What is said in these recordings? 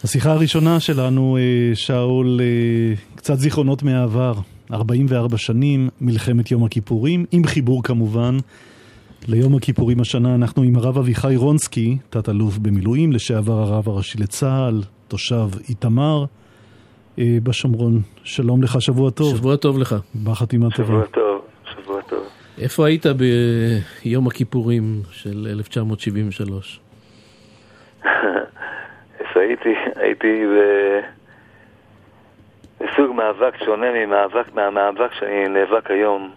השיחה הראשונה שלנו, שאול, קצת זיכרונות מהעבר, 44 שנים, מלחמת יום הכיפורים, עם חיבור כמובן ליום הכיפורים השנה. אנחנו עם הרב אביחי רונסקי, תת-אלוף במילואים, לשעבר הרב הראשי לצה"ל, תושב איתמר בשומרון. שלום לך, שבוע טוב. שבוע טוב לך. בחתימה טובה. שבוע טוב, שבוע טוב. איפה היית ביום הכיפורים של 1973? הייתי בסוג מאבק שונה מהמאבק שאני נאבק היום.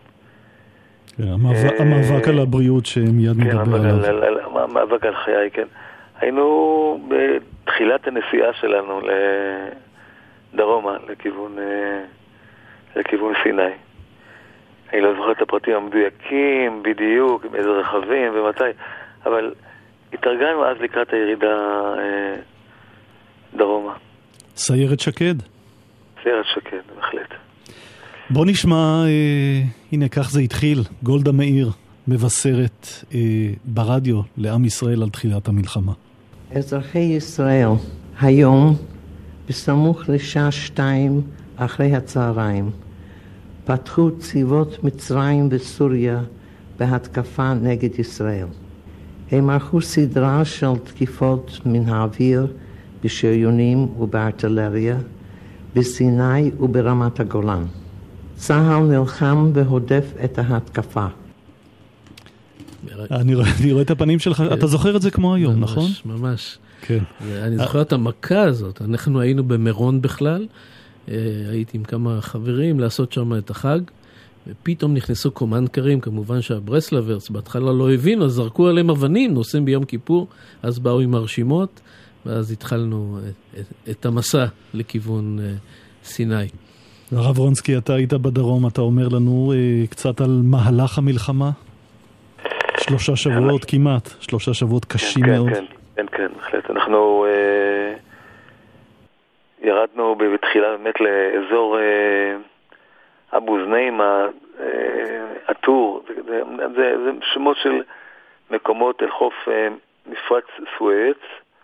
המאבק על הבריאות שמיד מדבר עליו. המאבק על חיי, כן. היינו בתחילת הנסיעה שלנו לדרומה, לכיוון סיני. אני לא זוכר את הפרטים המדויקים, בדיוק, עם איזה רכבים ומתי, אבל התארגנו אז לקראת הירידה דרומה. סיירת שקד? סיירת שקד, בהחלט. בוא נשמע, הנה כך זה התחיל, גולדה מאיר מבשרת ברדיו לעם ישראל על תחילת המלחמה. אזרחי ישראל, היום, בסמוך לשעה 2 אחרי הצהריים, פתחו צבאות מצרים וסוריה בהתקפה נגד ישראל. הם ערכו סדרה של תקיפות מן האוויר בשריונים ובארטילריה, בסיני וברמת הגולן. צה"ל נלחם והודף את ההתקפה. אני רואה את הפנים שלך, אתה זוכר את זה כמו היום, נכון? ממש. כן. אני זוכר את המכה הזאת, אנחנו היינו במירון בכלל, הייתי עם כמה חברים לעשות שם את החג, ופתאום נכנסו קומנדקרים, כמובן שהברסלברס בהתחלה לא הבינו, אז זרקו עליהם אבנים, נוסעים ביום כיפור, אז באו עם הרשימות, ואז התחלנו את המסע לכיוון סיני. הרב רונסקי, אתה היית בדרום, אתה אומר לנו קצת על מהלך המלחמה? 3 שבועות כמעט, 3 שבועות קשים מאוד. כן, בהחלט. אנחנו ירדנו בתחילה באמת לאזור אבו זנאים, הטור, זה שמות של מקומות אל חוף מפרץ סואץ,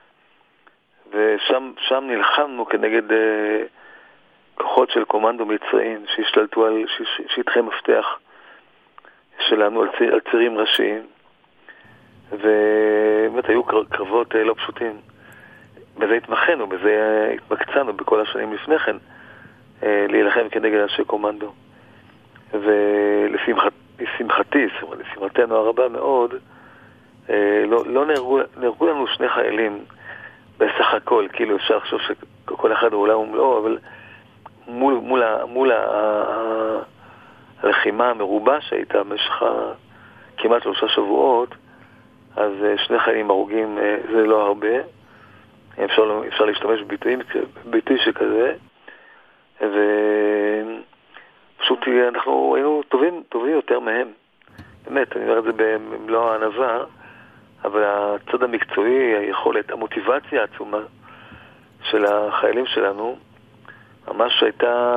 ושם נלחמנו כנגד כוחות של קומנדו מצריים שהשתלטו על שטחי מפתח שלנו, על צירים ראשיים, ובאמת היו קרבות לא פשוטים. בזה התמחנו, בזה התמקצנו בכל השנים לפני כן להילחם כנגד אנשי קומנדו. ולשמחתי, לשמחתנו הרבה מאוד, לא נהרגו לנו 2 חיילים בסך הכל, כאילו אפשר לחשוב שכל אחד הוא עולם ומלואו, אבל מול הלחימה המרובה שהייתה במשך כמעט 3 שבועות, אז 2 חיילים הרוגים זה לא הרבה. אפשר להשתמש בביטוי שכזה, ופשוט אנחנו היינו טובים יותר מהם. באמת, אני אומר את זה במלוא הענווה, אבל הצד המקצועי, היכולת, המוטיבציה העצומה של החיילים שלנו, ממש הייתה,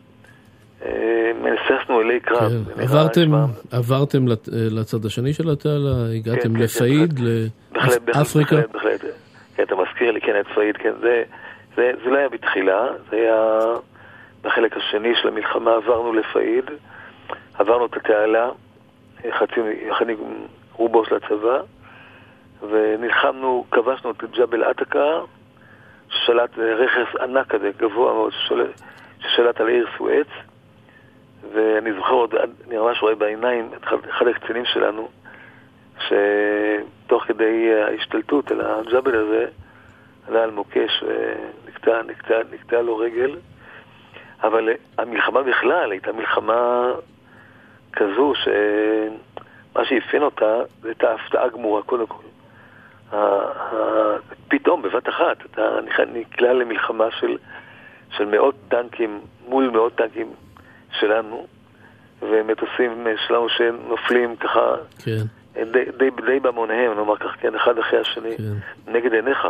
מנססנו אלי קרב. עברתם לצד השני של התעלה, הגעתם לפאיד, לאפריקה? בהחלט. אתה מזכיר לי, כן, את פאיד, כן, זה לא היה בתחילה, זה היה בחלק השני של המלחמה, עברנו לפאיד, עברנו את התעלה, יחד עם רובו של הצבא, ונלחמנו, כבשנו את ג'בל עתקה, ששלט רכס ענק כזה, גבוה מאוד, ששלט על העיר סואץ, ואני זוכר עוד, אני ממש רואה בעיניים את אחד הקצינים שלנו, שתוך כדי ההשתלטות על הג'בל הזה, עלה על מוקש ונקטע לו רגל. אבל המלחמה בכלל הייתה מלחמה כזו שמה שהפיין אותה זה הייתה הפתעה גמורה קודם כל. פתאום בבת אחת אתה נקלע למלחמה של 100 טנקים מול 100 טנקים שלנו, ומטוסים שלנו שנופלים ככה כן. די במונהם, נאמר כך, כן, אחד אחרי השני, כן. נגד עיניך.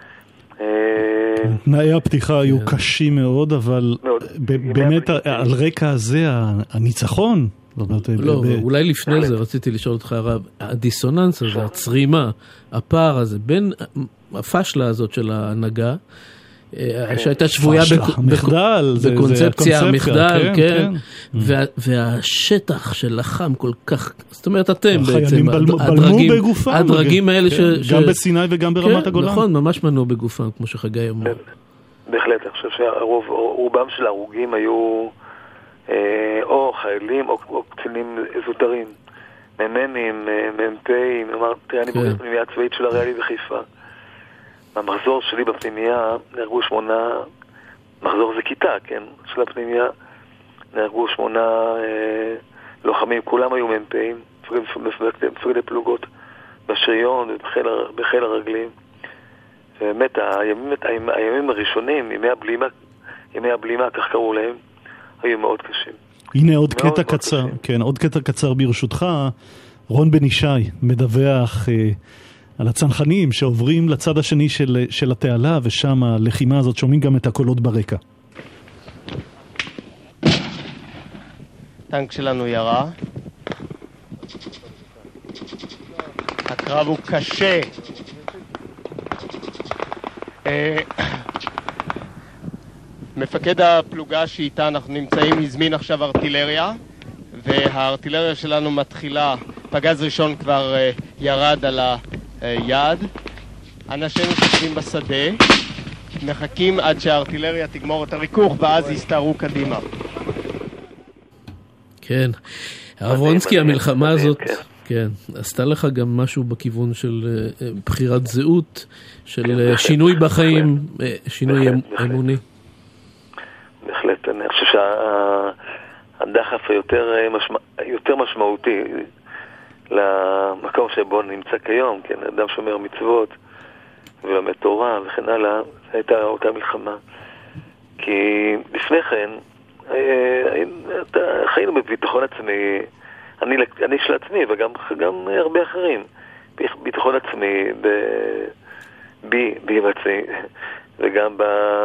תנאי הפתיחה היו קשים מאוד, אבל באמת על רקע הזה הניצחון. לא, אולי לפני זה רציתי לשאול אותך הרב, הדיסוננס הזה, הצרימה, הפער הזה, בין הפשלה הזאת של ההנהגה, שהייתה שבויה בקונספציה, המחדל, כן. והשטח של לחם כל כך, זאת אומרת אתם בעצם, הדרגים האלה גם בסיני וגם ברמת הגולן. נכון, ממש מנוע בגופם, כמו שחגי אומר. בהחלט, אני חושב שרובם של ההרוגים היו או חיילים או קצינים זוטרים, מ"מים, מ"פים, תראה, אני בוגר פנימייה הצבאית של הריאלי בחיפה. המחזור שלי בפנימייה נהרגו 8, מחזור זה כיתה, כן, של הפנימייה, נהרגו 8 לוחמים, כולם היו מ"פים, מפקדי פלוגות בשריון ובחיל הרגלים. ובאמת, הימים הראשונים, ימי הבלימה, כך קראו להם, היו מאוד קשים. הנה עוד קטע קצר, כן, עוד קטע קצר ברשותך. רון בן ישי מדווח על הצנחנים שעוברים לצד השני של התעלה, ושם הלחימה הזאת שומעים גם את הקולות ברקע. הטנק שלנו ירה. הקרב הוא קשה. מפקד הפלוגה שאיתה אנחנו נמצאים הזמין עכשיו ארטילריה, והארטילריה שלנו מתחילה, פגז ראשון כבר ירד על היעד. אנשינו שוכבים בשדה, מחכים עד שהארטילריה תגמור את הריכוך ואז יסתערו קדימה. כן, הרב רונסקי, המלחמה הזאת, כן, עשתה לך גם משהו בכיוון של בחירת זהות, של שינוי בחיים, שינוי אמוני. בהחלט, אני חושב שהדחף היותר משמעותי למקום שבו נמצא כיום, כן, אדם שומר מצוות ולומד תורה וכן הלאה, הייתה אותה מלחמה. כי לפני כן חיינו בביטחון עצמי, אני של עצמי וגם הרבה אחרים, ביטחון עצמי בי עצמי וגם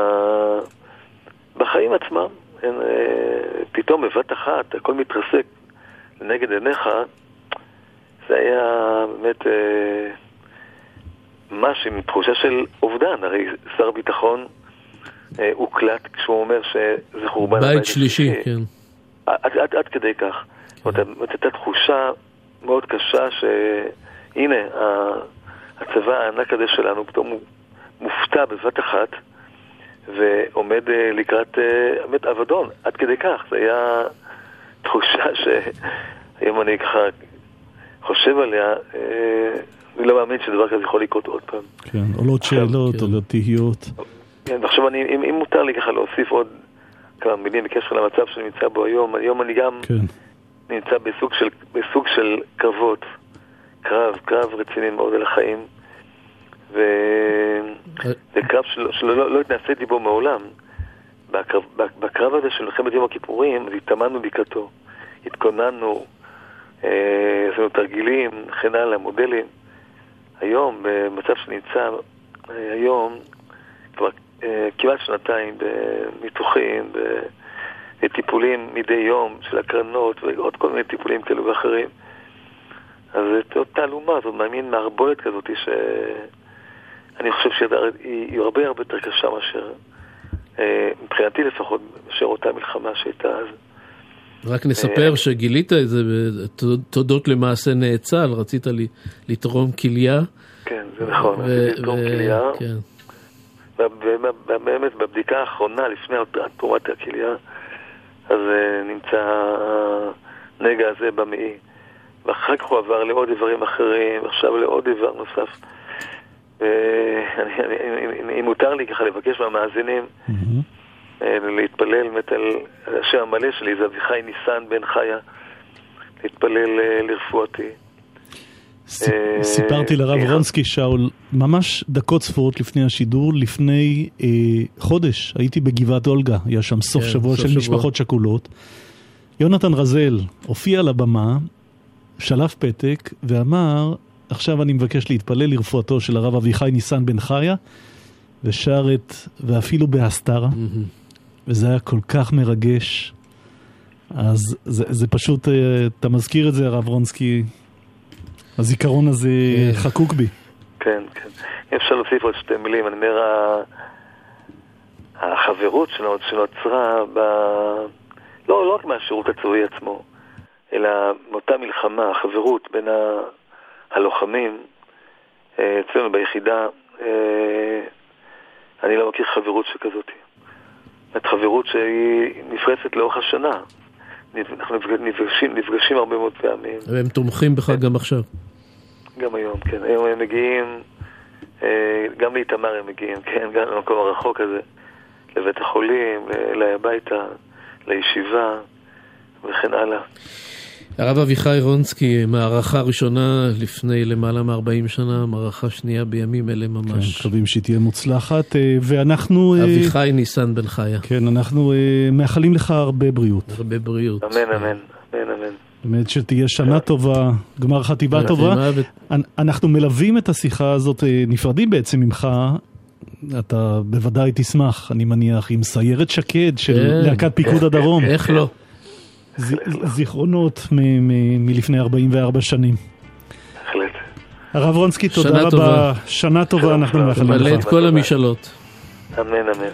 בחיים עצמם. פתאום בבת אחת הכל מתרסק לנגד עיניך. זה היה באמת משהו עם תחושה של אובדן. הרי שר ביטחון הוקלט כשהוא אומר שזה חורבן בית שלישי, כן. עד כדי כך. הייתה תחושה מאוד קשה שהנה הצבא הענק הזה שלנו פתאום הוא מופתע בבת אחת ועומד לקראת אבדון. עד כדי כך. זה היה תחושה שהיום אני ככה חושב עליה, אני לא מאמין שדבר כזה יכול לקרות עוד פעם. כן, עולות שאלות, עולות תהיות. כן, ועכשיו אם מותר לי ככה להוסיף עוד כמה מילים בקשר למצב שאני נמצא בו היום. היום אני גם נמצא בסוג של קרבות, קרב רציני מאוד על החיים, וקרב שלא התנסיתי בו מעולם. בקרב הזה של מלחמת יום הכיפורים, התאמנו לקראתו, התכוננו, עשינו תרגילים, וכן הלאה, מודלים. היום, במצב שנמצא היום, כבר כמעט שנתיים בניתוחים, בטיפולים מדי יום של הקרנות, ועוד כל מיני טיפולים כאלו ואחרים. אז זאת תעלומה, זאת מאמין מערבולת כזאת, שאני חושב שהיא הרבה יותר קשה מאשר, מבחינתי לפחות, מאשר אותה מלחמה שהייתה אז. רק נספר שגילית את זה תודות למעשה נאצל, רצית לתרום כליה. כן, זה נכון, לתרום כליה. ובאמת בבדיקה האחרונה לפני תרומת הכליה, אז נמצא הנגע הזה במעי. ואחר כך הוא עבר לעוד איברים אחרים, ועכשיו לעוד איבר נוסף. אם מותר לי ככה לבקש מהמאזינים, להתפלל על השם המלא שלי, זה אביחי ניסן בן חיה, להתפלל לרפואתי. סיפרתי לרב רונסקי, שאול, ממש דקות ספורות לפני השידור, לפני חודש, הייתי בגבעת אולגה, היה שם סוף שבוע של משפחות שכולות. יונתן רזל הופיע על הבמה, שלף פתק ואמר, עכשיו אני מבקש להתפלל לרפואתו של הרב אביחי ניסן בן חיה, ושר ואפילו בהסתרה. וזה היה כל כך מרגש. אז זה פשוט, אתה מזכיר את זה, הרב רונסקי, הזיכרון הזה חקוק בי. כן, כן. אפשר להוסיף עוד שתי מילים. אני אומר, החברות שנוצרה לא רק מהשירות הצבאי עצמו, אלא מאותה מלחמה, החברות בין הלוחמים, אצלנו ביחידה, אני לא מכיר חברות שכזאת. את חברות שהיא נפרצת לאורך השנה. אנחנו נפגשים הרבה מאוד פעמים. והם תומכים בך גם עכשיו. גם היום, כן. היום הם מגיעים, גם לאיתמר הם מגיעים, כן, גם למקום הרחוק הזה, לבית החולים, הביתה, לישיבה, וכן הלאה. הרב אביחי רונסקי, מערכה ראשונה לפני למעלה מ-40 שנה, מערכה שנייה בימים אלה ממש. כן, מקווים שהיא תהיה מוצלחת, ואנחנו... אביחי ניסן בן חיה. כן, אנחנו מאחלים לך הרבה בריאות. הרבה בריאות. אמן, אמן, אמן, אמן. באמת שתהיה שנה טובה, גמר חטיבה טובה. אנחנו מלווים את השיחה הזאת, נפרדים בעצם ממך, אתה בוודאי תשמח, אני מניח, עם סיירת שקד של להקת פיקוד הדרום. איך לא? זיכרונות מלפני 44 שנים. בהחלט. הרב רונסקי, תודה רבה. שנה טובה, אנחנו מאחלים לך. מלא את כל המשאלות. אמן, אמן.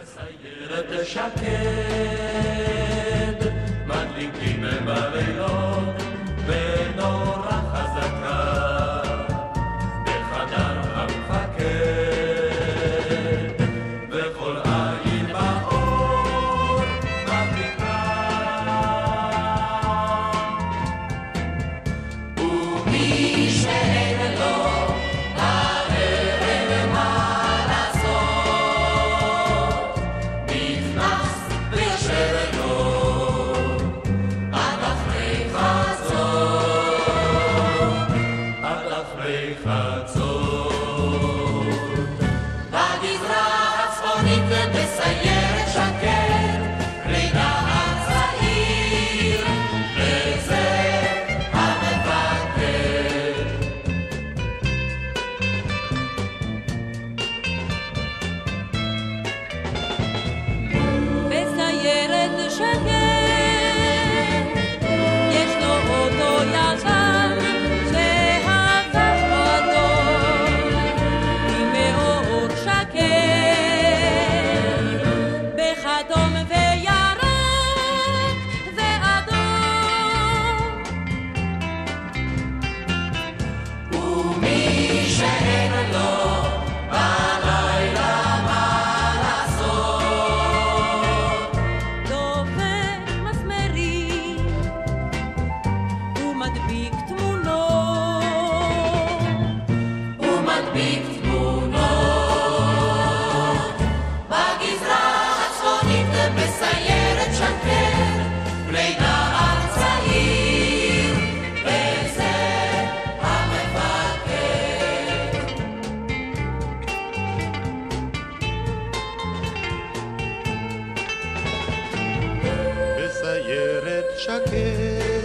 בסיירת שקד